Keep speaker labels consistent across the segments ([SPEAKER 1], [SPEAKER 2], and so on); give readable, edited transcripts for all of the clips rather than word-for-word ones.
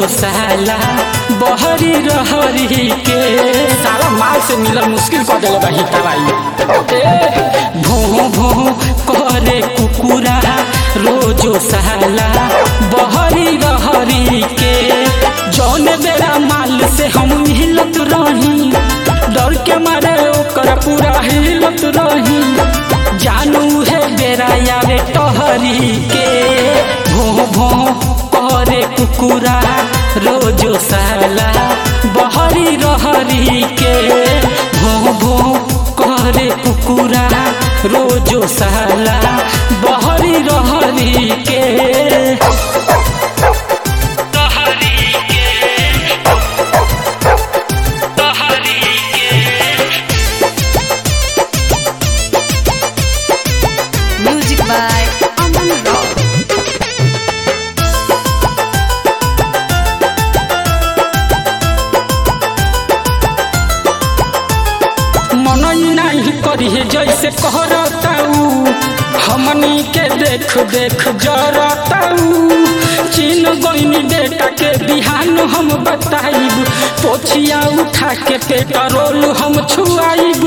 [SPEAKER 1] साला बहरी रहरी के साला माल से मिलल मुश्किल कर देले बही दवाई भों भों करे कुकुरा रोजो साला बहरी रहरी के जौन बेरा माल से हम हिलत रही डर के मारे ओकर पूरा हिलत रही जानू है बेरा यारे टहरी के भों भों करे कुकुरा रोजो साला बहरी रहरी के भों भों करे कुकुरा रोजो साला बहरी रहरी के
[SPEAKER 2] Music by Aman Rock.
[SPEAKER 1] मनई नहीं करिए जैसे कहरताऊ हमनी के देख देख जरताऊ चीन गईनी बेटा के बिहान हम बताइब पोछिया उठा के पेट्रोल हम छुआइब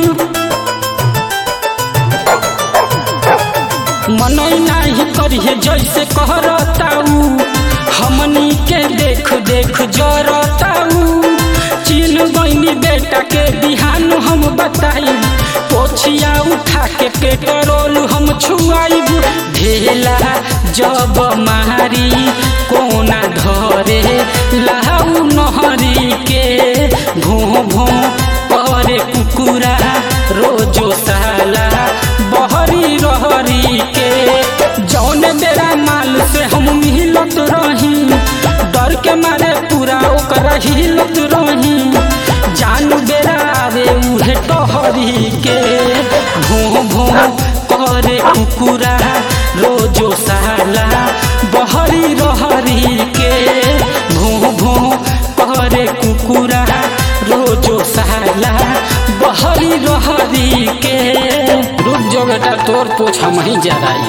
[SPEAKER 1] मनई नहीं करिए जैसे कहरताऊ हमनी के देख देख जरताऊ चीन गईनी बेटा के बिहान हम बताइब पोछिया उठा के पेट्रोल हम छुआइब ढेला जब मारी कोना धरे लाऊ नहरी के भों भों करे कुकुरा रोजो साला बहरी रहरी के जौन बेरा माल से हम मिलत रही डर के मारे पूरा ओकरा हिलत रही जानू बेरा आवे उहे टहरी के भों भों करे कुकुरा रोजो साला बहरी रहरी के भों भों करे कुकुरा रोजो साला बहरी रहरी के रुक जो बेटा तोर पोछ हम ही जराई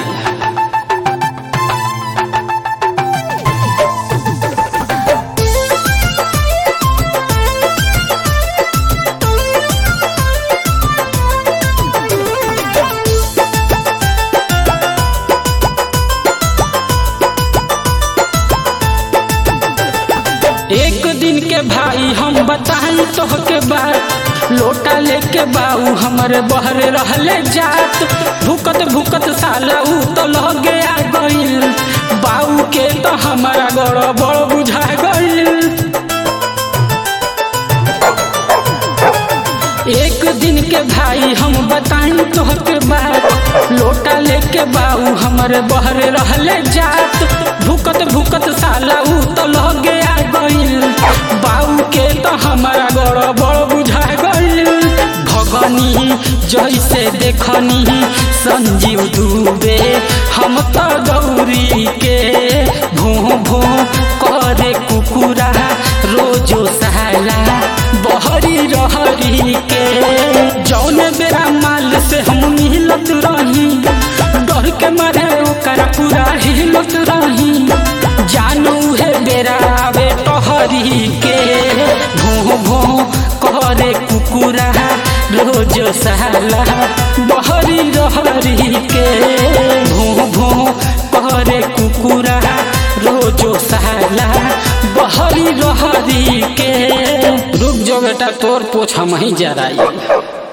[SPEAKER 1] एक दिन के भाई हम बताई तो के बात लोटा लेके बाऊ हमारे बहर रहले जात भूकत भूकत साला ऊ तो लगे आ गइल बाऊ के तो हमारा गड़बड़ बुझा गइल एक दिन के भाई हम बताई तो के बात लोटा लेके बाऊ हमारे बहर रहले जात भूकत भूकत साला ऊ तो लगे आ गइल बाऊ के तो हमारा गड़बड़ बुझा गइल भगनी जैसे देखनी संजीव दुबे हम तो गौरी के भों भों करे कुकुरा रोजो साला बहरी रहरी के जौन बेरा माल से हम मिलत रही डर के मारे ओकर पूरा हिलत रही जानू है बेरा आवे टहरी के भों भों करे कुकुरा रोजो साला बहरी रहरी के भों भों करे कुकुरा रोजो साला बहरी रहरी के रुक जो बेटा तोर पोछ हम ही जराई